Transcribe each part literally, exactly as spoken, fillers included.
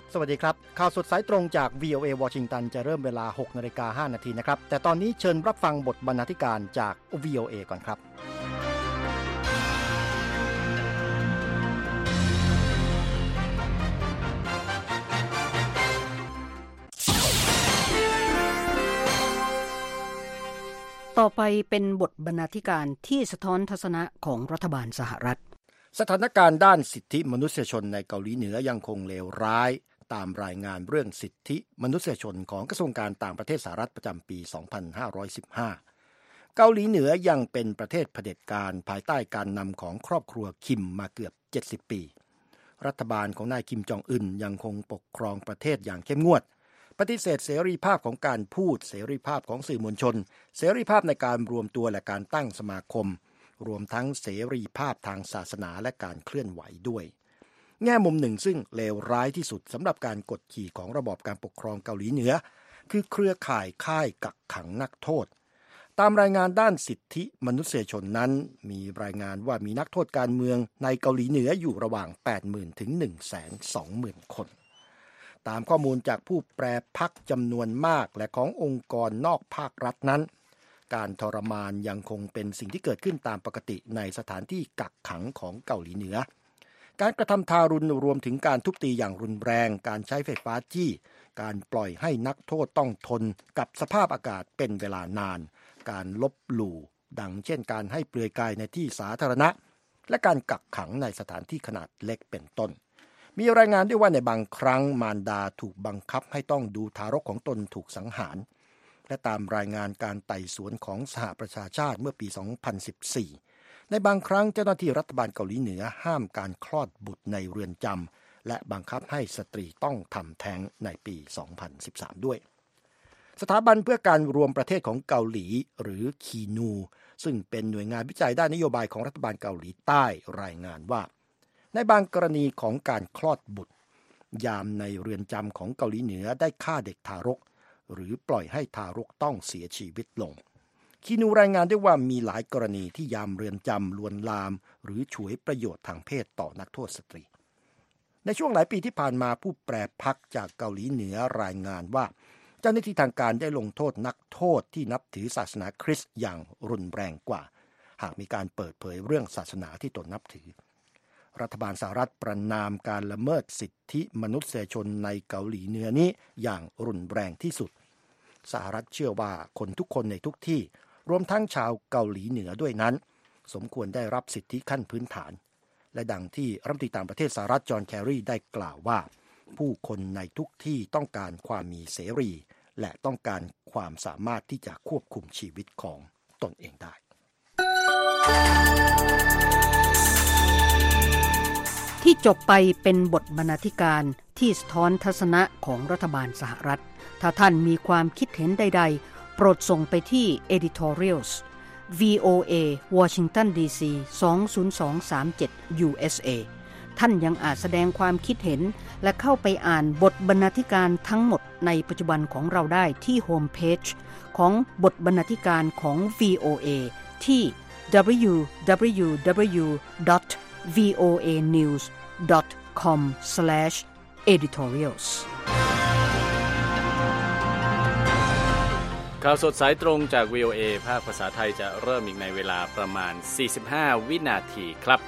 สวัสดีครับข่าวสดสายตรงจาก วี โอ เอ วอชิงตันจะเริ่มเวลา หกนาฬิกาห้านาทีนะครับแต่ตอนนี้เชิญรับฟังบทบรรณาธิการจาก วี โอ เอ ก่อนครับต่อไปเป็นบทบรรณาธิการที่สะท้อนทัศนะของรัฐบาลสหรัฐสถานการณ์ด้านสิทธิมนุษยชนในเกาหลีเหนือยังคงเลวร้ายตามรายงานเรื่องสิทธิมนุษยชนของกระทรวงการต่างประเทศสหรัฐประจำปี สองพันห้าร้อยสิบห้า เกาหลีเหนือยังเป็นประเทศเผด็จการภายใต้การนำของครอบครัวคิมมาเกือบ เจ็ดสิบ ปี รัฐบาลของนายคิมจองอึนยังคงปกครองประเทศอย่างเข้มงวดปฏิเสธเสรีภาพของการพูดเสรีภาพของสื่อมวลชนเสรีภาพในการรวมตัวและการตั้งสมาคมรวมทั้งเสรีภาพทางศาสนาและการเคลื่อนไหวด้วยแง่มุมหนึ่งซึ่งเลวร้ายที่สุดสำหรับการกดขี่ของระบอบการปกครองเกาหลีเหนือคือเครือข่ายค่ายกักขังนักโทษตามรายงานด้านสิทธิมนุษยชนนั้นมีรายงานว่ามีนักโทษการเมืองในเกาหลีเหนืออยู่ระหว่าง แปดหมื่น ถึง หนึ่งแสนสองหมื่น คนตามข้อมูลจากผู้แปรพรรคจำนวนมากและขององค์กรนอกภาครัฐนั้นการทรมานยังคงเป็นสิ่งที่เกิดขึ้นตามปกติในสถานที่กักขังของเกาหลีเหนือการกระทำทารุณรวมถึงการทุบตีอย่างรุนแรงการใช้ไฟฟ้าจี้การปล่อยให้นักโทษต้องทนกับสภาพอากาศเป็นเวลานานการลบหลู่ดังเช่นการให้เปลือยกายในที่สาธารณะและการกักขังในสถานที่ขนาดเล็กเป็นต้นมีรายงานด้วยว่าในบางครั้งมารดาถูกบังคับให้ต้องดูทารกของตนถูกสังหารและตามรายงานการไต่สวนของสหประชาชาติเมื่อปี สองพันสิบสี่ ในบางครั้งเจ้าหน้าที่รัฐบาลเกาหลีเหนือห้ามการคลอดบุตรในเรือนจำและบังคับให้สตรีต้องทำแท้งในปี สองพันสิบสาม ด้วยสถาบันเพื่อการรวมประเทศของเกาหลีหรือคีนูซึ่งเป็นหน่วยงานวิจัยด้านนโยบายของรัฐบาลเกาหลีใต้รายงานว่าในบางกรณีของการคลอดบุตรยามในเรือนจำของเกาหลีเหนือได้ฆ่าเด็กทารกหรือปล่อยให้ทารกต้องเสียชีวิตลงคีนูรายงานได้ว่ามีหลายกรณีที่ยามเรือนจำลวนลามหรือฉวยประโยชน์ทางเพศต่อนักโทษสตรีในช่วงหลายปีที่ผ่านมาผู้แปรพรรคจากเกาหลีเหนือรายงานว่าเจ้าหน้าที่ทางการได้ลงโทษนักโทษที่นับถือศาสนาคริสต์อย่างรุนแรงกว่าหากมีการเปิดเผยเรื่องศาสนาที่ตนนับถือรัฐบาลสหรัฐประณามการละเมิดสิทธิมนุษยชนในเกาหลีเหนือนี้อย่างรุนแรงที่สุดสหรัฐเชื่อว่าคนทุกคนในทุกที่รวมทั้งชาวเกาหลีเหนือด้วยนั้นสมควรได้รับสิทธิขั้นพื้นฐานและดังที่รัฐมนตรีต่างประเทศสหรัฐจอห์นแคร์รีได้กล่าวว่าผู้คนในทุกที่ต้องการความมีเสรีและต้องการความสามารถที่จะควบคุมชีวิตของตนเองได้ที่จบไปเป็นบทบรรณาธิการที่สะท้อนทัศนะของรัฐบาลสหรัฐถ้าท่านมีความคิดเห็นใดๆโปรดส่งไปที่ editorials วี โอ เอ Washington ดี ซี สอง ศูนย์ สอง สาม เจ็ด ยู เอส เอ ท่านยังอาจแสดงความคิดเห็นและเข้าไปอ่านบทบรรณาธิการทั้งหมดในปัจจุบันของเราได้ที่โฮมเพจของบทบรรณาธิการของ วี โอ เอ ที่ ดับเบิลยู ดับเบิลยู ดับเบิลยู ดอท วี โอ เอ นิวส์ ดอท คอม สแลช เอดิทอเรียลส์ข่าวสดสายตรงจาก วี โอ เอ ภาคภาษาไทยจะเริ่มอีกในเวลาประมาณ สี่สิบห้า วินาทีครับ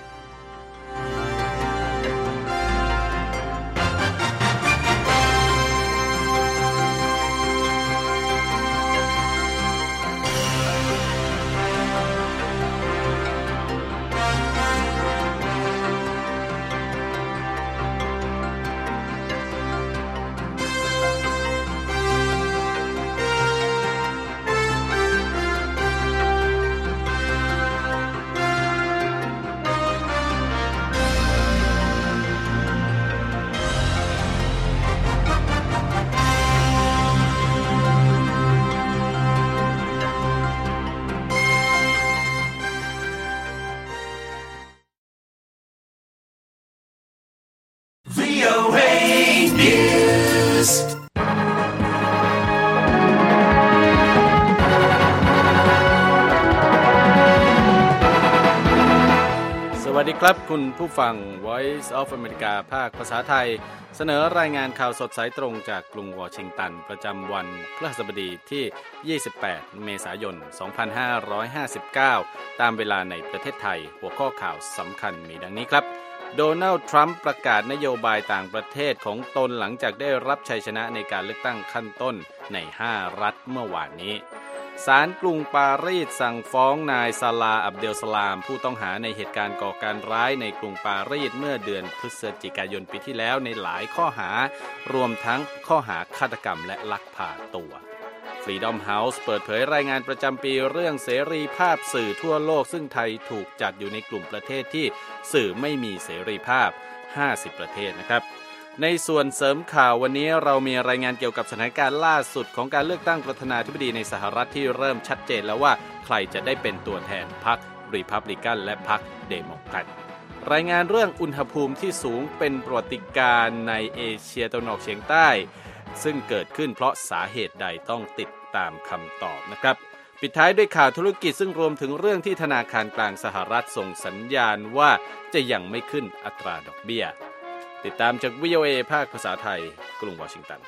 สวัสดีครับคุณผู้ฟัง Voice of America ภาคภาษาไทยเสนอรายงานข่าวสดสายตรงจากกรุงวอชิงตันประจำวันพฤหัสบดีที่ยี่สิบแปดเมษายนสองพันห้าร้อยห้าสิบเก้าตามเวลาในประเทศไทยหัวข้อข่าวสำคัญมีดังนี้ครับโดนัลด์ทรัมป์ประกาศนโยบายต่างประเทศของตนหลังจากได้รับชัยชนะในการเลือกตั้งขั้นต้นในห้ารัฐเมื่อวานนี้ศาลกรุงปารีสสั่งฟ้องนายซาลาอับเดลสลามผู้ต้องหาในเหตุการณ์ก่อการร้ายในกรุงปารีสเมื่อเดือนพฤศจิกายนปีที่แล้วในหลายข้อหารวมทั้งข้อหาฆาตกรรมและลักพาตัว Freedom House เปิดเผยรายงานประจำปีเรื่องเสรีภาพสื่อทั่วโลกซึ่งไทยถูกจัดอยู่ในกลุ่มประเทศที่สื่อไม่มีเสรีภาพห้าสิบประเทศนะครับในส่วนเสริมข่าววันนี้เรามีรายงานเกี่ยวกับสถานการณ์ล่าสุดของการเลือกตั้งประธานาธิบดีในสหรัฐที่เริ่มชัดเจนแล้วว่าใครจะได้เป็นตัวแทนพรรครีพับลิกันและพรรคเดโมแครตรายงานเรื่องอุณหภูมิที่สูงเป็นประวัติการณ์ในเอเชียตะวันออกเฉียงใต้ซึ่งเกิดขึ้นเพราะสาเหตุใดต้องติดตามคำตอบนะครับปิดท้ายด้วยข่าวธุรกิจซึ่งรวมถึงเรื่องที่ธนาคารกลางสหรัฐส่งสัญญาณว่าจะยังไม่ขึ้นอัตราดอกเบี้ยติดตามจาก วี โอ เอ ภาคภาษาไทยกรุงวอชิงตัน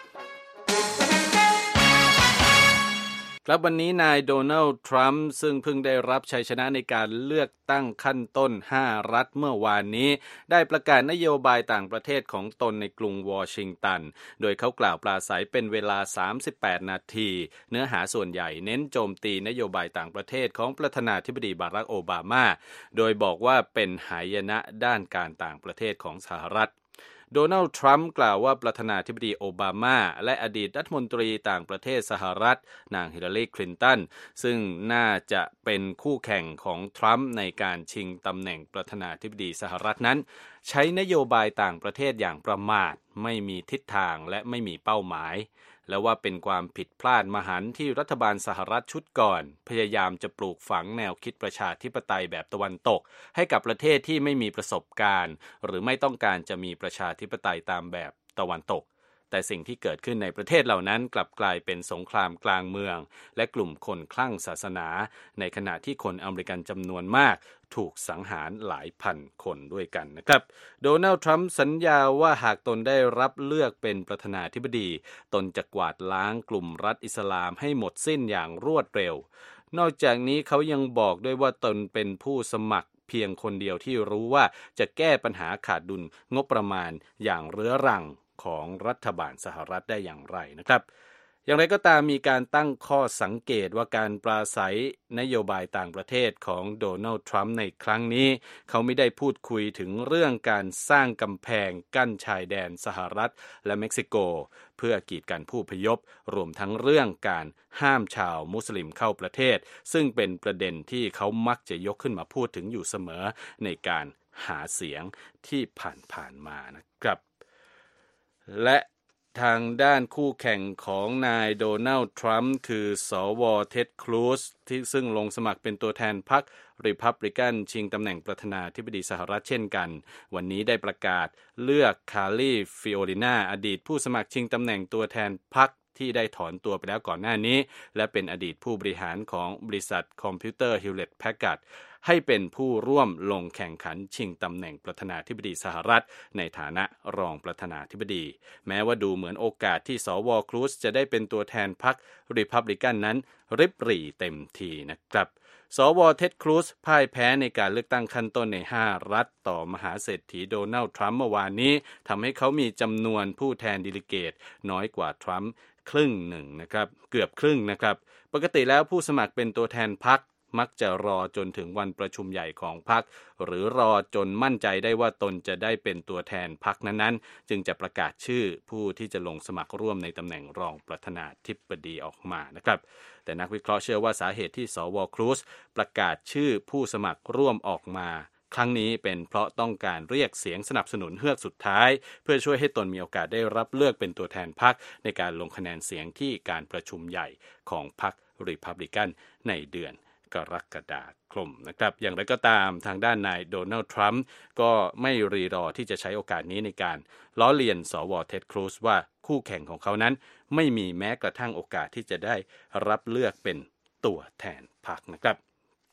ครับวันนี้นายโดนัลด์ทรัมป์ซึ่งเพิ่งได้รับชัยชนะในการเลือกตั้งขั้นต้นห้ารัฐเมื่อวานนี้ได้ประกาศนโยบายต่างประเทศของตนในกรุงวอชิงตันโดยเขากล่าวปราศรัยเป็นเวลาสามสิบแปดนาทีเนื้อหาส่วนใหญ่เน้นโจมตีนโยบายต่างประเทศของประธานาธิบดีบารักโอบามาโดยบอกว่าเป็นหายนะด้านการต่างประเทศของสหรัฐโดนัลด์ทรัมป์กล่าวว่าประธานาธิบดีโอบามาและอดีตรัฐมนตรีต่างประเทศสหรัฐนางฮิลลารีคลินตันซึ่งน่าจะเป็นคู่แข่งของทรัมป์ในการชิงตำแหน่งประธานาธิบดีสหรัฐนั้นใช้นโยบายต่างประเทศอย่างประมาทไม่มีทิศทางและไม่มีเป้าหมายและว่าเป็นความผิดพลาดมหันต์ที่รัฐบาลสหรัฐชุดก่อนพยายามจะปลูกฝังแนวคิดประชาธิปไตยแบบตะวันตกให้กับประเทศที่ไม่มีประสบการณ์หรือไม่ต้องการจะมีประชาธิปไตยตามแบบตะวันตกแต่สิ่งที่เกิดขึ้นในประเทศเหล่านั้นกลับกลายเป็นสงครามกลางเมืองและกลุ่มคนคลั่งศาสนาในขณะที่คนอเมริกันจำนวนมากถูกสังหารหลายพันคนด้วยกันนะครับโดนัลด์ทรัมป์สัญญาว่าหากตนได้รับเลือกเป็นประธานาธิบดีตนจะกวาดล้างกลุ่มรัฐอิสลามให้หมดสิ้นอย่างรวดเร็วนอกจากนี้เขายังบอกด้วยว่าตนเป็นผู้สมัครเพียงคนเดียวที่รู้ว่าจะแก้ปัญหาขาดดุลงบประมาณอย่างเรื้อรังของรัฐบาลสหรัฐได้อย่างไรนะครับอย่างไรก็ตามมีการตั้งข้อสังเกตว่าการปราศัยนโยบายต่างประเทศของโดนัลด์ทรัมป์ในครั้งนี้เขาไม่ได้พูดคุยถึงเรื่องการสร้างกำแพงกั้นชายแดนสหรัฐและเม็กซิโกเพื่อกีดกันผู้พยพรวมทั้งเรื่องการห้ามชาวมุสลิมเข้าประเทศซึ่งเป็นประเด็นที่เขามักจะยกขึ้นมาพูดถึงอยู่เสมอในการหาเสียงที่ผ่านๆมานะครับและทางด้านคู่แข่งของนายโดนัลด์ทรัมป์คือสวเท็ดครูซที่ซึ่งลงสมัครเป็นตัวแทนพรรครีพับลิกันชิงตำแหน่งประธานาธิบดีสหรัฐเช่นกันวันนี้ได้ประกาศเลือกคาร์ลีฟิโอลินาอดีตผู้สมัครชิงตำแหน่งตัวแทนพรรคที่ได้ถอนตัวไปแล้วก่อนหน้านี้และเป็นอดีตผู้บริหารของบริษัทคอมพิวเตอร์ฮิวเลตแพคการ์ดให้เป็นผู้ร่วมลงแข่งขันชิงตำแหน่งประธานาธิบดีสหรัฐในฐานะรองประธานาธิบดีแม้ว่าดูเหมือนโอกาสที่สวครูซจะได้เป็นตัวแทนพรรครีพับลิกันนั้นริบหรี่เต็มทีนะครับสวเท็ดครูซพ่ายแพ้ในการเลือกตั้งขั้นต้นในห้ารัฐต่อมหาเศรษฐีโดนัลด์ทรัมป์เมื่อวานนี้ทำให้เขามีจำนวนผู้แทนเดลิเกตน้อยกว่าทรัมป์ครึ่งหนึ่งนะครับเกือบครึ่งนะครับปกติแล้วผู้สมัครเป็นตัวแทนพรรคมักจะรอจนถึงวันประชุมใหญ่ของพรรคหรือรอจนมั่นใจได้ว่าตนจะได้เป็นตัวแทนพรรคนั้นๆจึงจะประกาศชื่อผู้ที่จะลงสมัครร่วมในตำแหน่งรองประธานาธิบดีออกมานะครับแต่นักวิเคราะห์เชื่อว่าสาเหตุที่สวครูซประกาศชื่อผู้สมัครร่วมออกมาครั้งนี้เป็นเพราะต้องการเรียกเสียงสนับสนุนเฮือกสุดท้ายเพื่อช่วยให้ตนมีโอกาสได้รับเลือกเป็นตัวแทนพรรคในการลงคะแนนเสียงที่การประชุมใหญ่ของพรรครีพับลิกันในเดือนกรกฎาคมนะครับอย่างไรก็ตามทางด้านนายโดนัลด์ทรัมป์ก็ไม่รีรอที่จะใช้โอกาสนี้ในการล้อเลียนสวเท็ดครูซว่าคู่แข่งของเขานั้นไม่มีแม้กระทั่งโอกาสที่จะได้รับเลือกเป็นตัวแทนพรรคนะครับ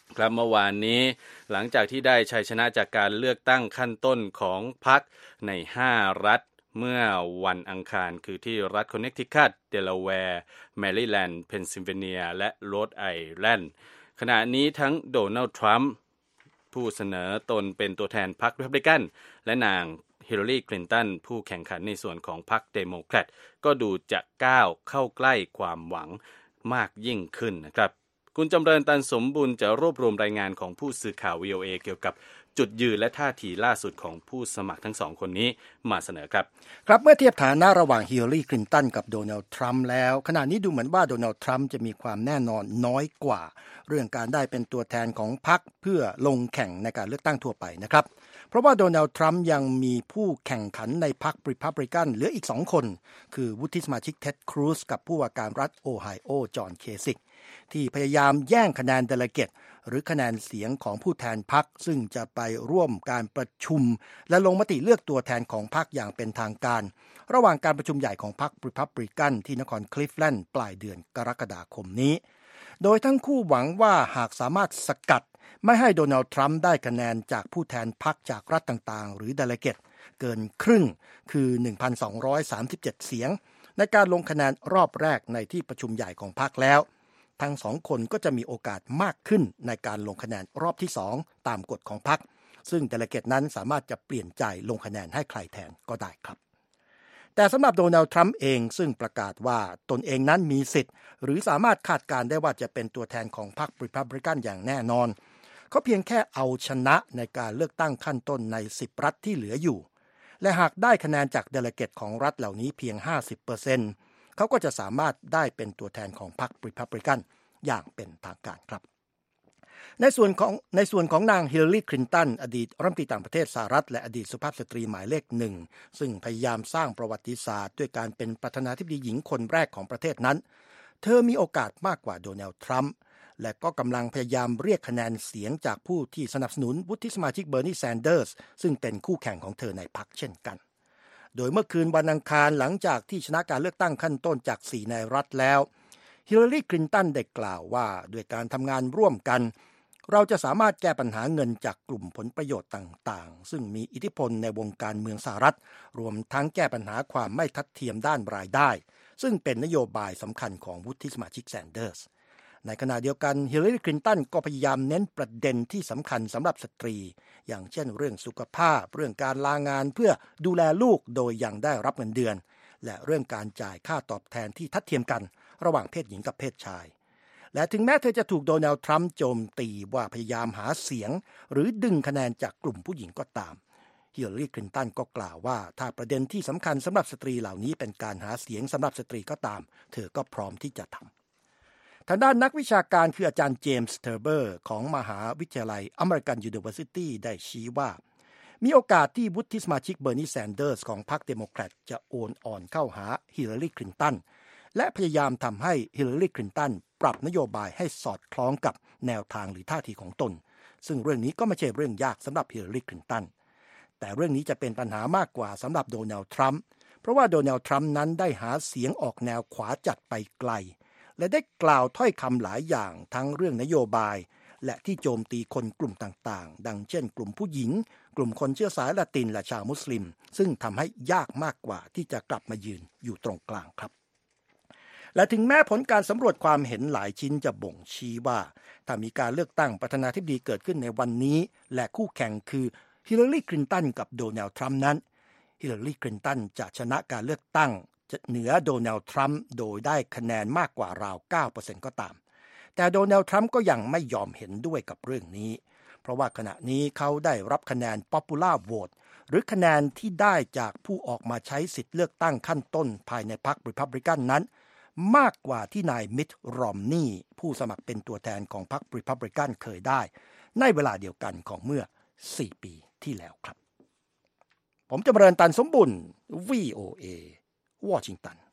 ครับเมื่อวานนี้หลังจากที่ได้ชัยชนะจากการเลือกตั้งขั้นต้นของพรรคในห้ารัฐเมื่อวันอังคารคือที่รัฐคอนเนคทิคัต เดลาแวร์ แมริแลนด์ เพนซิลเวเนียและโรดไอแลนด์ขณะนี้ทั้งโดนัลด์ทรัมป์ผู้เสนอตนเป็นตัวแทนพรรครีพับลิกันและนางฮิลลารีคลินตันผู้แข่งขันในส่วนของพรรคเดโมแครตก็ดูจะก้าวเข้าใกล้ความหวังมากยิ่งขึ้นนะครับคุณจำเริญตันสมบุญจะรวบรวมรายงานของผู้สื่อข่าว วี โอ เอ เกี่ยวกับจุดยืนและท่าทีล่าสุดของผู้สมัครทั้งสองคนนี้มาเสนอครับครับเมื่อเทียบฐานะระหว่างฮิลลารีคลินตันกับโดนัลด์ทรัมป์แล้วขณะนี้ดูเหมือนว่าโดนัลด์ทรัมป์จะมีความแน่นอนน้อยกว่าเรื่องการได้เป็นตัวแทนของพรรคเพื่อลงแข่งในการเลือกตั้งทั่วไปนะครับเพราะว่าโดนัลด์ทรัมป์ยังมีผู้แข่งขันในพรรครีพับลิกันเหลืออีกสองคนคือวุฒิสมาชิกเท็ดครูซกับผู้ว่าการรัฐโอไฮโอจอห์นเคซิกที่พยายามแย่งคะแนนเดลิเกตหรือคะแนนเสียงของผู้แทนพรรคซึ่งจะไปร่วมการประชุมและลงมติเลือกตัวแทนของพรรคอย่างเป็นทางการระหว่างการประชุมใหญ่ของพรรครีพับลิกันที่นครคลิฟแลนด์ปลายเดือนกรกฎาคมนี้โดยทั้งคู่หวังว่าหากสามารถสกัดไม่ให้โดนัลด์ทรัมป์ได้คะแนนจากผู้แทนพรรคจากรัฐต่างๆหรือเดลิเกตเกินครึ่งคือ หนึ่งพันสองร้อยสามสิบเจ็ด เสียงในการลงคะแนนรอบแรกในที่ประชุมใหญ่ของพรรคแล้วทั้งสองคนก็จะมีโอกาสมากขึ้นในการลงคะแนนรอบที่สองตามกฎของพรรคซึ่งเดลิเกตนั้นสามารถจะเปลี่ยนใจลงคะแนนให้ใครแทนก็ได้ครับแต่สำหรับโดนัลด์ทรัมป์เองซึ่งประกาศว่าตนเองนั้นมีสิทธิ์หรือสามารถคาดการได้ว่าจะเป็นตัวแทนของพรรครีพับลิกันอย่างแน่นอนเขาเพียงแค่เอาชนะในการเลือกตั้งขั้นต้นในสิบรัฐที่เหลืออยู่และหากได้คะแนนจากเดลิเกตของรัฐเหล่านี้เพียง ห้าสิบเปอร์เซ็นต์ เขาก็จะสามารถได้เป็นตัวแทนของพรรครีพับลิกันอย่างเป็นทางการครับในส่วนของในส่วนของนางฮิลลารีคลินตันอดีตรัฐมนตรีต่างประเทศสหรัฐและอดีตสุภาพสตรีหมายเลขหนึ่งซึ่งพยายามสร้างประวัติศาสตร์ด้วยการเป็นประธานาธิบดีหญิงคนแรกของประเทศนั้นเธอมีโอกาสมากกว่าโดนัลด์ทรัมป์และก็กำลังพยายามเรียกคะแนนเสียงจากผู้ที่สนับสนุนวุฒิสมาชิกเบอร์นีแซนเดอร์สซึ่งเป็นคู่แข่งของเธอในพรรคเช่นกันโดยเมื่อคืนวันอังคารหลังจากที่ชนะการเลือกตั้งขั้นต้นจากสี่ในรัฐแล้วฮิลลารีคลินตันได้กล่าวว่าด้วยการทำงานร่วมกันเราจะสามารถแก้ปัญหาเงินจากกลุ่มผลประโยชน์ต่างๆซึ่งมีอิทธิพลในวงการเมืองสหรัฐรวมทั้งแก้ปัญหาความไม่ทัดเทียมด้านรายได้ซึ่งเป็นนโยบายสำคัญของวุฒิสมาชิกแซนเดอร์สในขณะเดียวกันฮิลลารีคลินตันก็พยายามเน้นประเด็นที่สำคัญสำหรับสตรีอย่างเช่นเรื่องสุขภาพเรื่องการลางานเพื่อดูแลลูกโดยยังได้รับเงินเดือนและเรื่องการจ่ายค่าตอบแทนที่ทัดเทียมกันระหว่างเพศหญิงกับเพศชายและถึงแม้เธอจะถูกโดนัลด์ทรัมป์โจมตีว่าพยายามหาเสียงหรือดึงคะแนนจากกลุ่มผู้หญิงก็ตามฮิลลารีคลินตันก็กล่าวว่าถ้าประเด็นที่สำคัญสำหรับสตรีเหล่านี้เป็นการหาเสียงสำหรับสตรีก็ตามเธอก็พร้อมที่จะทำทางด้านนักวิชาการคืออาจารย์เจมส์เทอร์เบอร์ของมหาวิทยาลัยอเมริกันยูนิเวอร์ซิตี้ได้ชี้ว่ามีโอกาสที่วุฒิสมาชิกเบอร์นีแซนเดอร์สของพรรคเดโมแครตจะโอนอ่อนเข้าหาฮิลลารีคลินตันและพยายามทำให้ฮิลลารีคลินตันปรับนโยบายให้สอดคล้องกับแนวทางหรือท่าทีของตนซึ่งเรื่องนี้ก็ไม่ใช่เรื่องยากสำหรับฮิลลารีคลินตันแต่เรื่องนี้จะเป็นปัญหามากกว่าสำหรับโดนัลด์ทรัมป์เพราะว่าโดนัลด์ทรัมป์นั้นได้หาเสียงออกแนวขวาจัดไปไกลและได้กล่าวถ้อยคำหลายอย่างทั้งเรื่องนโยบายและที่โจมตีคนกลุ่มต่างๆดังเช่นกลุ่มผู้หญิงกลุ่มคนเชื้อสายละตินและชาวมุสลิมซึ่งทำให้ยากมากกว่าที่จะกลับมายืนอยู่ตรงกลางครับและถึงแม้ผลการสำรวจความเห็นหลายชิ้นจะบ่งชี้ว่าถ้ามีการเลือกตั้งประธานาธิบดีเกิดขึ้นในวันนี้และคู่แข่งคือฮิลลารีคลินตันกับโดนัลด์ทรัมป์นั้นฮิลลารีคลินตันจะชนะการเลือกตั้งเหนือโดนัลด์ทรัมป์โดยได้คะแนนมากกว่าราว เก้าเปอร์เซ็นต์ ก็ตามแต่โดนัลด์ทรัมป์ก็ยังไม่ยอมเห็นด้วยกับเรื่องนี้เพราะว่าขณะนี้เขาได้รับคะแนน Popular Vote หรือคะแนนที่ได้จากผู้ออกมาใช้สิทธิ์เลือกตั้งขั้นต้นภายในพรรครีพับลิกันนั้นมากกว่าที่นายมิตต์ รอมนีย์ผู้สมัครเป็นตัวแทนของพรรครีพับลิกันเคยได้ในเวลาเดียวกันของเมื่อสี่ปีที่แล้วครับผมจำเริญตันสมบุญ วี โอ เอ วอชิงตัน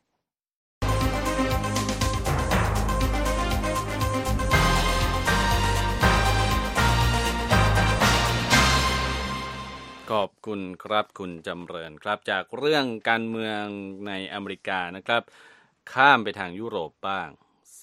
ขอบคุณครับคุณจำเริญครับจากเรื่องการเมืองในอเมริกานะครับข้ามไปทางยุโรปบ้างส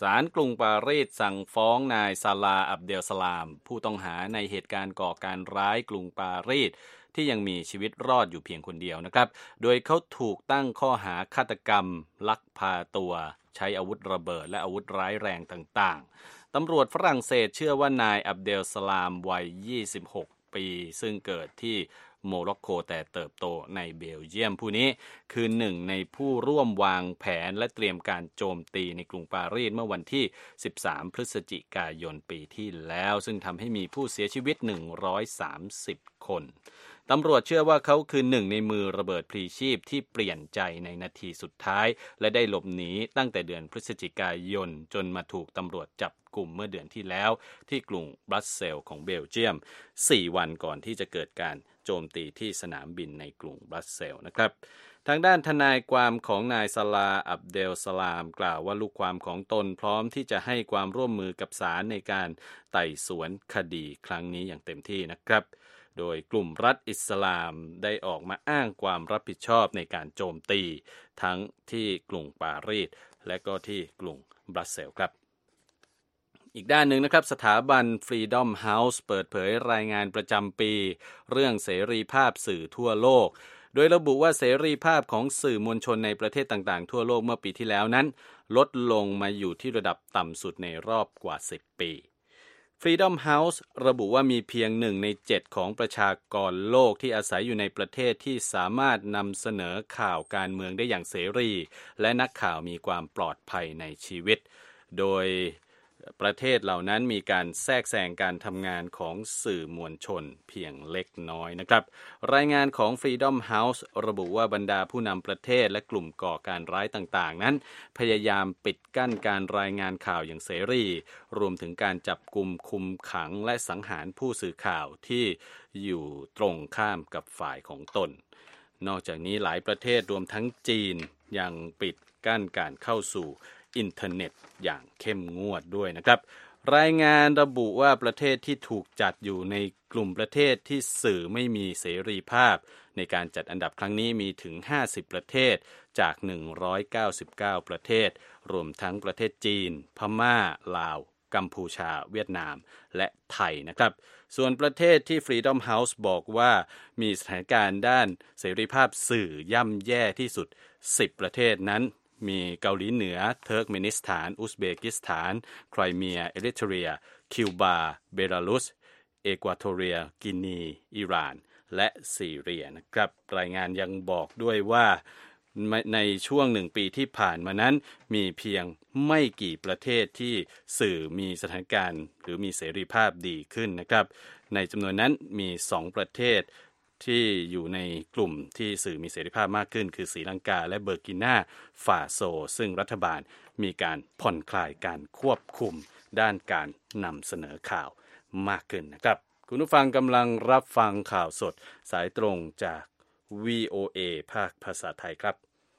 ศาลกรุงปารีสสั่งฟ้องนายซาลาอับเดลสลามผู้ต้องหาในเหตุการณ์ก่อการร้ายกรุงปารีสที่ยังมีชีวิตรอดอยู่เพียงคนเดียวนะครับโดยเขาถูกตั้งข้อหาฆาตกรรมลักพาตัวใช้อาวุธระเบิดและอาวุธร้ายแรงต่างๆตำรวจฝรั่งเศสเชื่อว่านายอับเดลสลามวัยยี่สิบหกปีซึ่งเกิดที่โมร็อกโกแต่เติบโตในเบลเยียมผู้นี้คือหนึ่งในผู้ร่วมวางแผนและเตรียมการโจมตีในกรุงปารีสเมื่อวันที่สิบสามพฤศจิกายนปีที่แล้วซึ่งทำให้มีผู้เสียชีวิตหนึ่งร้อยสามสิบคนตำรวจเชื่อว่าเขาคือหนึ่งในมือระเบิดพลีชีพที่เปลี่ยนใจในนาทีสุดท้ายและได้หลบหนีตั้งแต่เดือนพฤศจิกายนจนมาถูกตำรวจจับกลุ่มเมื่อเดือนที่แล้วที่กรุงบรัสเซลส์ของเบลเยียมสี่วันก่อนที่จะเกิดการโจมตีที่สนามบินในกรุงบรัสเซลส์นะครับทางด้านทนายความของนายซาลาอับเดลสลามกล่าวว่าลูกความของตนพร้อมที่จะให้ความร่วมมือกับศาลในการไต่สวนคดีครั้งนี้อย่างเต็มที่นะครับโดยกลุ่มรัฐอิสลามได้ออกมาอ้างความรับผิดชอบในการโจมตีทั้งที่กรุงปารีสและก็ที่กรุงบรัสเซลส์ครับอีกด้านหนึ่งนะครับสถาบัน Freedom House เปิดเผยรายงานประจำปีเรื่องเสรีภาพสื่อทั่วโลกโดยระบุว่าเสรีภาพของสื่อมวลชนในประเทศต่างๆทั่วโลกเมื่อปีที่แล้วนั้นลดลงมาอยู่ที่ระดับต่ำสุดในรอบกว่าสิบปี Freedom House ระบุว่ามีเพียงหนึ่งในเจ็ดของประชากรโลกที่อาศัยอยู่ในประเทศที่สามารถนำเสนอข่าวการเมืองได้อย่างเสรีและนักข่าวมีความปลอดภัยในชีวิตโดยประเทศเหล่านั้นมีการแทรกแซงการทำงานของสื่อมวลชนเพียงเล็กน้อยนะครับรายงานของ Freedom House ระบุว่าบรรดาผู้นำประเทศและกลุ่มก่อการร้ายต่างๆนั้นพยายามปิดกั้นการรายงานข่าวอย่างเสรีรวมถึงการจับกุมคุมขังและสังหารผู้สื่อข่าวที่อยู่ตรงข้ามกับฝ่ายของตนนอกจากนี้หลายประเทศรวมทั้งจีนยังปิดกั้นการเข้าสู่อินเทอร์เน็ตอย่างเข้มงวดด้วยนะครับรายงานระบุว่าประเทศที่ถูกจัดอยู่ในกลุ่มประเทศที่สื่อไม่มีเสรีภาพในการจัดอันดับครั้งนี้มีถึงห้าสิบประเทศจากหนึ่งร้อยเก้าสิบเก้าประเทศรวมทั้งประเทศจีนพม่าลาวกัมพูชาเวียดนามและไทยนะครับส่วนประเทศที่ Freedom House บอกว่ามีสถานการณ์ด้านเสรีภาพสื่อย่ำแย่ที่สุดสิบประเทศนั้นมีเกาหลีเหนือเทิร์กเมนิสถานอุซเบกิสถานไครเมียเอริเทรียคิวบาเบลารุสเอกวาโทเรียกินีอิหร่านและซีเรียนะครับรายงานยังบอกด้วยว่าในช่วงหนึ่งปีที่ผ่านมานั้นมีเพียงไม่กี่ประเทศที่สื่อมีสถานการณ์หรือมีเสรีภาพดีขึ้นนะครับในจำนวนนั้นมีสองประเทศที่อยู่ในกลุ่มที่สื่อมีเสรีภาพมากขึ้นคือศรีลังกาและเบอร์กินาฟาโซซึ่งรัฐบาลมีการผ่อนคลายการควบคุมด้านการนำเสนอข่าวมากขึ้นนะครับคุณผู้ฟังกำลังรับฟังข่าวสดสายตรงจาก วี โอ เอ ภาคภาษาไทยครับ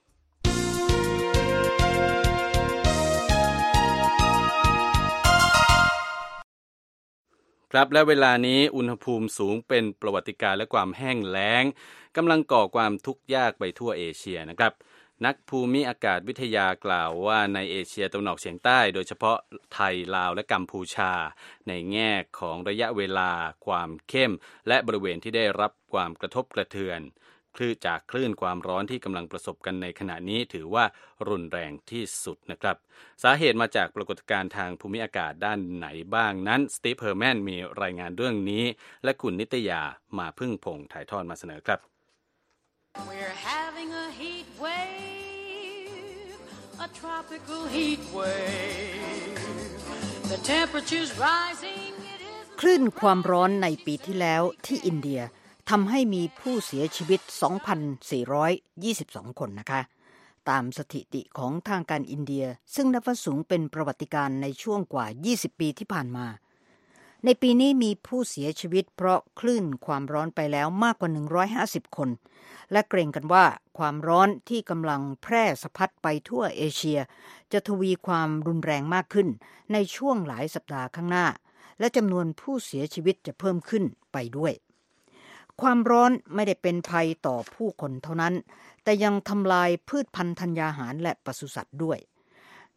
ครับและเวลานี้อุณหภูมิสูงเป็นประวัติการณ์และความแห้งแล้งกำลังก่อความทุกข์ยากไปทั่วเอเชียนะครับนักภูมิอากาศวิทยากล่าวว่าในเอเชียตะวันออกเฉียงใต้โดยเฉพาะไทยลาวและกัมพูชาในแง่ของระยะเวลาความเข้มและบริเวณที่ได้รับความกระทบกระเทือนคลื่นจากคลื่นความร้อนที่กำลังประสบกันในขณะนี้ถือว่ารุนแรงที่สุดนะครับสาเหตุมาจากปรากฏการณ์ทางภูมิอากาศด้านไหนบ้างนั้นสตีฟ เฮอร์แมนมีรายงานเรื่องนี้และคุณนิตยามาพึ่งพงษ์ถ่ายทอดมาเสนอครับ We're having a heat wave, a tropical heat wave. The temperature's rising. คลื่นความร้อนในปีที่แล้วที่อินเดียทำให้มีผู้เสียชีวิต สองพันสี่ร้อยยี่สิบสอง คนนะคะตามสถิติของทางการอินเดียซึ่งนับว่าสูงเป็นประวัติการณ์ในช่วงกว่ายี่สิบปีที่ผ่านมาในปีนี้มีผู้เสียชีวิตเพราะคลื่นความร้อนไปแล้วมากกว่าหนึ่งร้อยห้าสิบคนและเกรงกันว่าความร้อนที่กำลังแพร่สะพัดไปทั่วเอเชียจะทวีความรุนแรงมากขึ้นในช่วงหลายสัปดาห์ข้างหน้าและจำนวนผู้เสียชีวิตจะเพิ่มขึ้นไปด้วยความร้อนไม่ได้เป็นภัยต่อผู้คนเท่านั้นแต่ยังทำลายพืชพันธุ์ธัญญาหารและปศุสัตว์ด้วย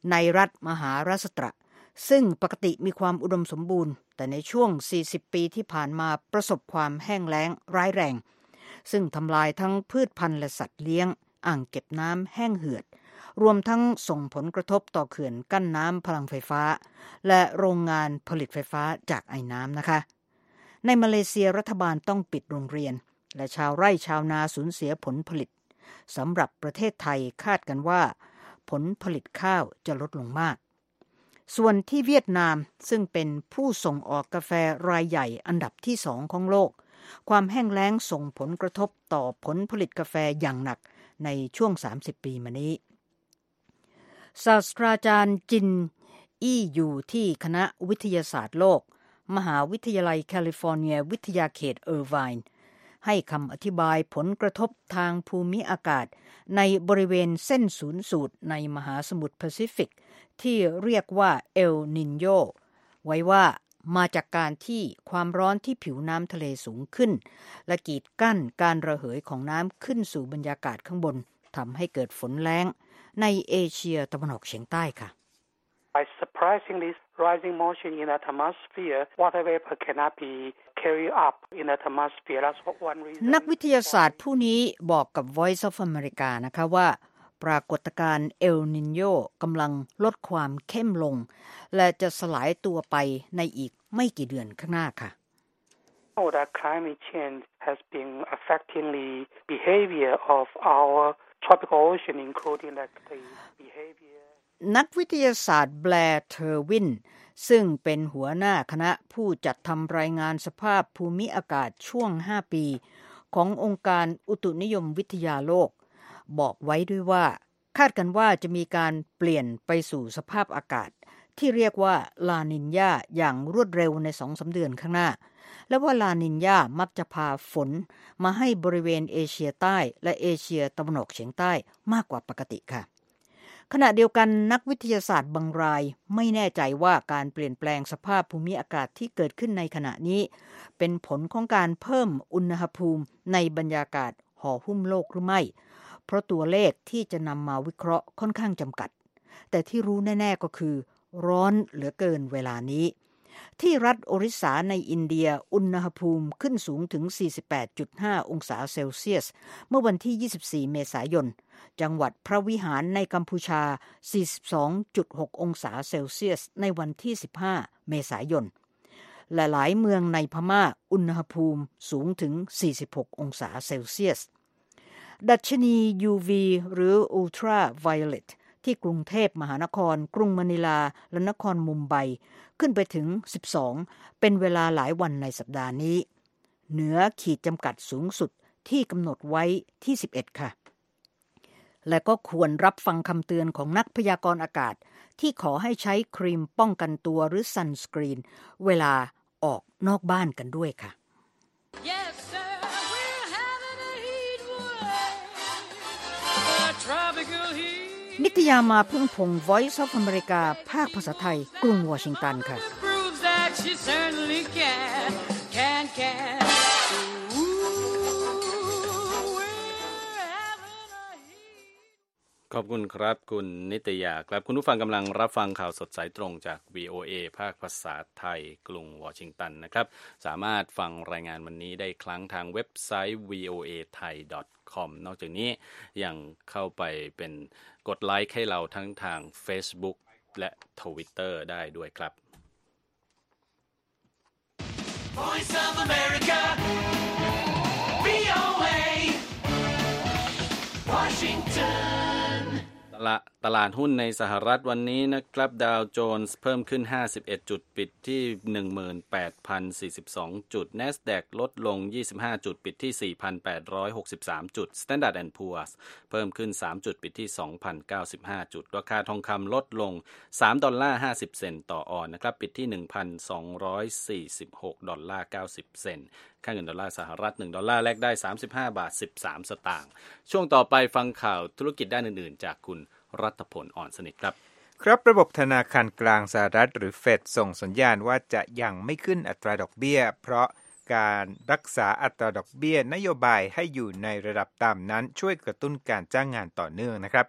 ในรัฐมหาราชตระซึ่งปกติมีความอุดมสมบูรณ์แต่ในช่วงสี่สิบปีที่ผ่านมาประสบความแห้งแล้งร้ายแรงซึ่งทำลายทั้งพืชพันธุ์และสัตว์เลี้ยงอ่างเก็บน้ำแห้งเหือดรวมทั้งส่งผลกระทบต่อเขื่อนกั้นน้ำพลังไฟฟ้าและโรงงานผลิตไฟฟ้าจากไอ้น้ำนะคะในมาเลเซียรัฐบาลต้องปิดโรงเรียนและชาวไร่ชาวนาสูญเสียผลผลิตสำหรับประเทศไทยคาดกันว่าผลผลิตข้าวจะลดลงมากส่วนที่เวียดนามซึ่งเป็นผู้ส่งออกกาแฟรายใหญ่อันดับที่สองของโลกความแห้งแล้งส่งผลกระทบต่อผลผลิตกาแฟอย่างหนักในช่วงสามสิบปีมานี้ศาสตราจารย์จินอี้อยู่ที่คณะวิทยาศาสตร์โลกมหาวิทยาลัยแคลิฟอร์เนียวิทยาเขตเออร์ไวน์ให้คำอธิบายผลกระทบทางภูมิอากาศในบริเวณเส้นศูนย์สูตรในมหาสมุทรแปซิฟิกที่เรียกว่าเอลนินโญไว้ว่ามาจากการที่ความร้อนที่ผิวน้ำทะเลสูงขึ้นและกีดกั้นการระเหยของน้ำขึ้นสู่บรรยากาศข้างบนทำให้เกิดฝนแล้งในเอเชียตะวันออกเฉียงใต้ค่ะ By suppressing this rising moisture in the atmosphere, water vapor cannot be carried up in the atmosphere. That's one reason. นักวิทยาศาสตร์ผู้นี้บอกกับ Voice of America นะคะว่าปรากฏการณ์เอลนินโญกำลังลดความเข้มลงและจะสลายตัวไปในอีกไม่กี่เดือนข้างหน้าค่ะ Oh, that climate change has been affecting the behavior of our tropical ocean, including like the behavior. นักวิทยาศาสตร์แบร์เทอร์วินซึ่งเป็นหัวหน้าคณะผู้จัดทำรายงานสภาพภูมิอากาศช่วงห้าปีขององค์การอุตุนิยมวิทยาโลกบอกไว้ด้วยว่าคาดกันว่าจะมีการเปลี่ยนไปสู่สภาพอากาศที่เรียกว่าลานิญญาอย่างรวดเร็วใน สองถึงสาม เดือนข้างหน้าและว่าลานิญญามักจะพาฝนมาให้บริเวณเอเชียใต้และเอเชียตะวันออกเฉียงใต้มากกว่าปกติค่ะขณะเดียวกันนักวิทยาศาสตร์บางรายไม่แน่ใจว่าการเปลี่ยนแปลงสภาพภูมิอากาศที่เกิดขึ้นในขณะนี้เป็นผลของการเพิ่มอุณหภูมิในบรรยากาศห่อหุ้มโลกหรือไม่เพราะตัวเลขที่จะนำมาวิเคราะห์ค่อนข้างจำกัดแต่ที่รู้แน่ๆก็คือร้อนเหลือเกินเวลานี้ที่รัฐโอริสาในอินเดียอุณหภูมิขึ้นสูงถึง สี่สิบแปดจุดห้า องศาเซลเซียสเมื่อวันที่ ยี่สิบสี่ เมษายนจังหวัดพระวิหารในกัมพูชา สี่สิบสองจุดหก องศาเซลเซียสในวันที่ สิบห้า เมษายนและหลายเมืองในพม่าอุณหภูมิสูงถึง สี่สิบหก องศาเซลเซียสดัชนี ยู วี หรือ Ultraviolet ที่กรุงเทพมหานครกรุงมะนิลาและนครมุมไบขึ้นไปถึงสิบสองเป็นเวลาหลายวันในสัปดาห์นี้เหนือขีดจำกัดสูงสุดที่กำหนดไว้ที่สิบเอ็ดค่ะและก็ควรรับฟังคำเตือนของนักพยากรณ์อากาศที่ขอให้ใช้ครีมป้องกันตัวหรือซันสกรีนเวลาออกนอกบ้านกันด้วยค่ะ Yes, sir, we're having a heat wave, a tropical heat. นิตยามาพึ่งพง Voice of America ภาคภาษาไทยกรุงวอชิงตันค่ะ Proves that she certainly can, can, can. Ooh, we're having a heat. ขอบคุณครับคุณนิตยาครับคุณผู้ฟังกำลังรับฟังข่าวสดสายตรงจาก วี โอ เอ ภาคภาษาไทยกรุงวอชิงตันนะครับสามารถฟังรายงานวันนี้ได้ครั้งทางเว็บไซต์ วี โอ เอ ไทย ดอท คอม นอกจากนี้ยังเข้าไปเป็นกดไลค์ให้เราทั้งทาง Facebook และ Twitter ได้ด้วยครับ Voice of America วี โอ เอ Washington ตลาดตลาดหุ้นในสหรัฐวันนี้นะครับดาวโจนส์เพิ่มขึ้นห้าสิบเอ็ดจุดปิดที่ หนึ่งหมื่นแปดพันสี่สิบสอง จุด NASDAQ ลดลงยี่สิบห้าจุดปิดที่ สี่พันแปดร้อยหกสิบสาม จุด Standard แอนด์ Poor's เพิ่มขึ้นสามจุดปิดที่ สองพันเก้าสิบห้า จุดราคาทองคำลดลงสามดอลลาร์ห้าสิบเซนต์ต่อออนซ์นะครับปิดที่ หนึ่งพันสองร้อยสี่สิบหกดอลลาร์เก้าสิบเซนต์ค่าเงินดอลลาร์สหรัฐหนึ่งดอลลาร์แลกได้สามสิบห้าบาทสิบสามสตางค์ช่วงต่อไปฟังข่าวธุรกิจด้านอื่นๆจากคุณรัฐพลอ่อนสนิทครับครับระบบธนาคารกลางสหรัฐหรือเฟดส่งสัญญาณว่าจะยังไม่ขึ้นอัตราดอกเบี้ยเพราะการรักษาอัตราดอกเบี้ยนโยบายให้อยู่ในระดับต่ำนั้นช่วยกระตุ้นการจ้างงานต่อเนื่องนะครับ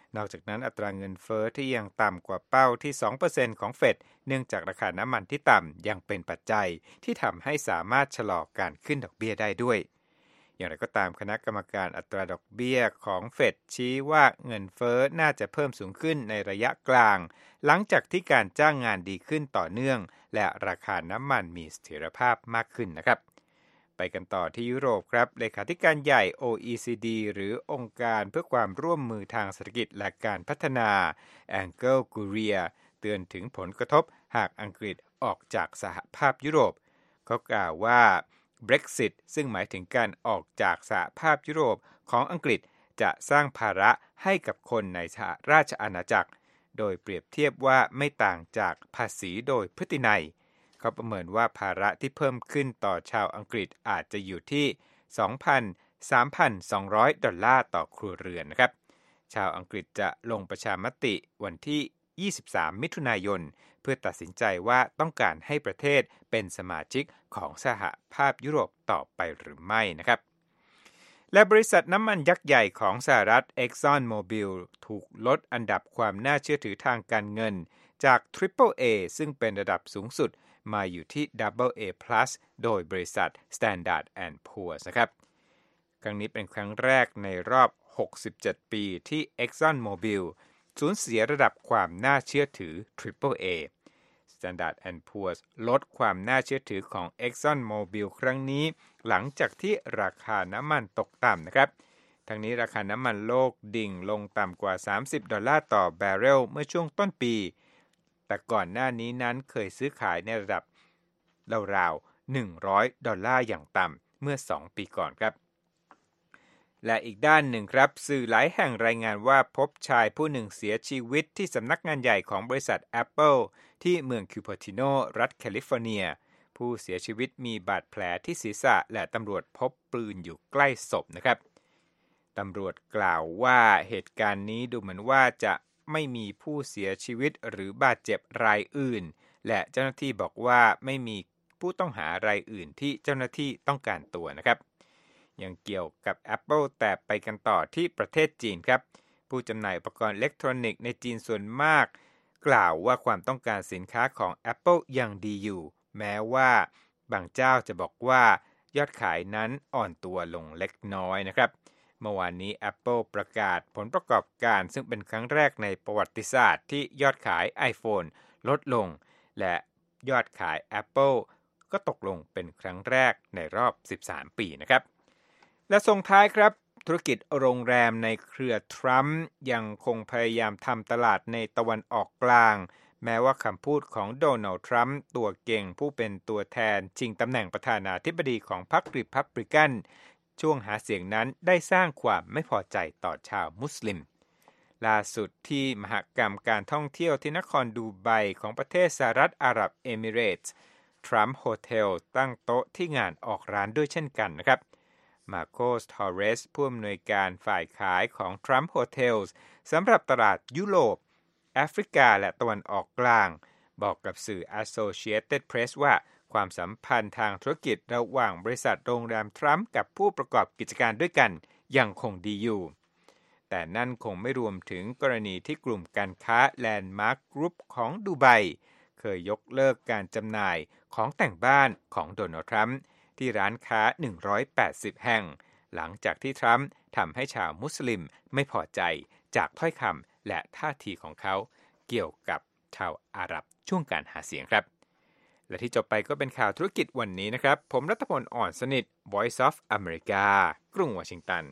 นอกจากนั้นอัตราเงินเฟ้อที่ยังต่ำกว่าเป้าที่ สองเปอร์เซ็นต์ ของเฟดเนื่องจากราคาน้ำมันที่ต่ำยังเป็นปัจจัยที่ทำให้สามารถชะลอการขึ้นดอกเบี้ยได้ด้วยอย่างไรก็ตามคณะกรรมการอัตราดอกเบี้ยของเฟดชี้ว่าเงินเฟ้อน่าจะเพิ่มสูงขึ้นในระยะกลางหลังจากที่การจ้างงานดีขึ้นต่อเนื่องและราคาน้ำมันมีเสถียรภาพมากขึ้นนะครับไปกันต่อที่ยุโรปครับเลขาธิการใหญ่ โอ อี ซี ดี หรือองค์การเพื่อความร่วมมือทางเศรษฐกิจและการพัฒนาแองเกิลกูเรียเตือนถึงผลกระทบหากอังกฤษออกจากสหภาพยุโรปเขากล่าวว่า Brexit ซึ่งหมายถึงการออกจากสหภาพยุโรปของอังกฤษจะสร้างภาระให้กับคนในสหราชอาณาจักรโดยเปรียบเทียบว่าไม่ต่างจากภาษีโดยพฤตินัยเขาประเมินว่าภาระที่เพิ่มขึ้นต่อชาวอังกฤษอาจจะอยู่ที่ สองพัน สามพันสองร้อย ดอลลาร์ต่อครัวเรือนนะครับชาวอังกฤษจะลงประชามติวันที่ยี่สิบสามมิถุนายนเพื่อตัดสินใจว่าต้องการให้ประเทศเป็นสมาชิกของสหภาพยุโรปต่อไปหรือไม่นะครับและบริษัทน้ำมันยักษ์ใหญ่ของสหรัฐ Exxon Mobil ถูกลดอันดับความน่าเชื่อถือทางการเงินจาก Triple A ซึ่งเป็นระดับสูงสุดมาอยู่ที่ Double A Plus โดยบริษัท Standard แอนด์ Poor's นะครับครั้งนี้เป็นครั้งแรกในรอบหกสิบเจ็ดปีที่ Exxon Mobil สูญเสียระดับความน่าเชื่อถือ Triple A Standard แอนด์ Poor's ลดความน่าเชื่อถือของ Exxon Mobil ครั้งนี้หลังจากที่ราคาน้ำมันตกต่ำนะครับทั้งนี้ราคาน้ำมันโลกดิ่งลงต่ำกว่าสามสิบดอลลาร์ต่อบาร์เรลเมื่อช่วงต้นปีแต่ก่อนหน้านี้นั้นเคยซื้อขายในระดับราวๆหนึ่งร้อยดอลลาร์อย่างต่ำเมื่อสองปีก่อนครับและอีกด้านหนึ่งครับสื่อหลายแห่งรายงานว่าพบชายผู้หนึ่งเสียชีวิตที่สำนักงานใหญ่ของบริษัท Apple ที่เมืองคิวเปอร์ติโนรัฐแคลิฟอร์เนียผู้เสียชีวิตมีบาดแผลที่ศีรษะและตำรวจพบปืนอยู่ใกล้ศพนะครับตำรวจกล่าวว่าเหตุการณ์นี้ดูเหมือนว่าจะไม่มีผู้เสียชีวิตหรือบาดเจ็บรายอื่นและเจ้าหน้าที่บอกว่าไม่มีผู้ต้องหารายอื่นที่เจ้าหน้าที่ต้องการตัวนะครับยังเกี่ยวกับ Apple แต่ไปกันต่อที่ประเทศจีนครับผู้จำหน่ายอุปกรณ์อิเล็กทรอนิกส์ในจีนส่วนมากกล่าวว่าความต้องการสินค้าของ Apple ยังดีอยู่แม้ว่าบางเจ้าจะบอกว่ายอดขายนั้นอ่อนตัวลงเล็กน้อยนะครับเมื่อวานนี้ Apple ประกาศผลประกอบการซึ่งเป็นครั้งแรกในประวัติศาสตร์ที่ยอดขาย iPhone ลดลงและยอดขาย Apple ก็ตกลงเป็นครั้งแรกในรอบสิบสามปีนะครับและส่งท้ายครับธุรกิจโรงแรมในเครือทรัมป์ยังคงพยายามทำตลาดในตะวันออกกลางแม้ว่าคำพูดของโดนัลด์ทรัมป์ตัวเก่งผู้เป็นตัวแทนชิงตำแหน่งประธานาธิบดีของพรรครีพับลิกันช่วงหาเสียงนั้นได้สร้างความไม่พอใจต่อชาวมุสลิมล่าสุดที่มหกรรมการท่องเที่ยวที่นครดูไบของประเทศสหรัฐอาหรับเอมิเรตส์ทรัมป์โฮเทลตั้งโต๊ะที่งานออกร้านด้วยเช่นกันนะครับมาโคส ทอร์เรสผู้อำนวยการฝ่ายขายของ Trump Hotels สำหรับตลาดยุโรปแอฟริกาและตะวันออกกลางบอกกับสื่อ Associated Press ว่าความสัมพันธ์ทางธุรกิจระหว่างบริษัทโรงแรมทรัมป์กับผู้ประกอบกิจการด้วยกันยังคงดีอยู่แต่นั่นคงไม่รวมถึงกรณีที่กลุ่มการค้าแลนด์มาร์คกรุ๊ปของดูไบเคยยกเลิกการจำหน่ายของแต่งบ้านของโดนัลด์ทรัมป์ที่ร้านค้าหนึ่งร้อยแปดสิบแห่งหลังจากที่ทรัมป์ทำให้ชาวมุสลิมไม่พอใจจากถ้อยคำและท่าทีของเขาเกี่ยวกับชาวอาหรับช่วงการหาเสียงครับและที่จบไปก็เป็นข่าวธุรกิจวันนี้นะครับผมรัตพลอ่อนสนิท Voice of America กรุงวอชิงตัน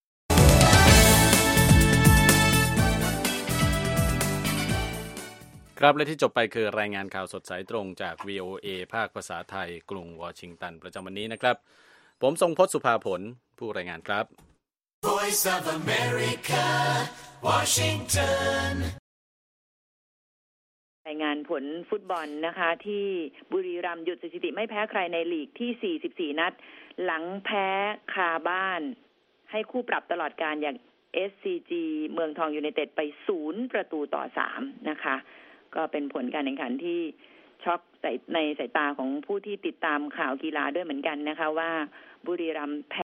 ครับและที่จบไปคือรายงานข่าวสดสายตรงจาก วี โอ เอ ภาคภาษาไทยกรุงวอชิงตันประจำวันนี้นะครับผมทรงพจน์สุภาผลผู้รายงานครับ Voice of America Washington รายงานผลฟุตบอลนะคะที่บุรีรัมย์หยุดสถิติไม่แพ้ใครในลีกที่สี่สิบสี่นัดหลังแพ้คาบ้านให้คู่ปรับตลอดการอย่าง เอส ซี จี เมืองทองยูไนเต็ดไปศูนย์ประตูต่อสามนะคะก็เป็นผลการแข่งขันที่ช็อกในสายตาของผู้ที่ติดตามข่าวกีฬาด้วยเหมือนกันนะคะว่าบุรีรัมย์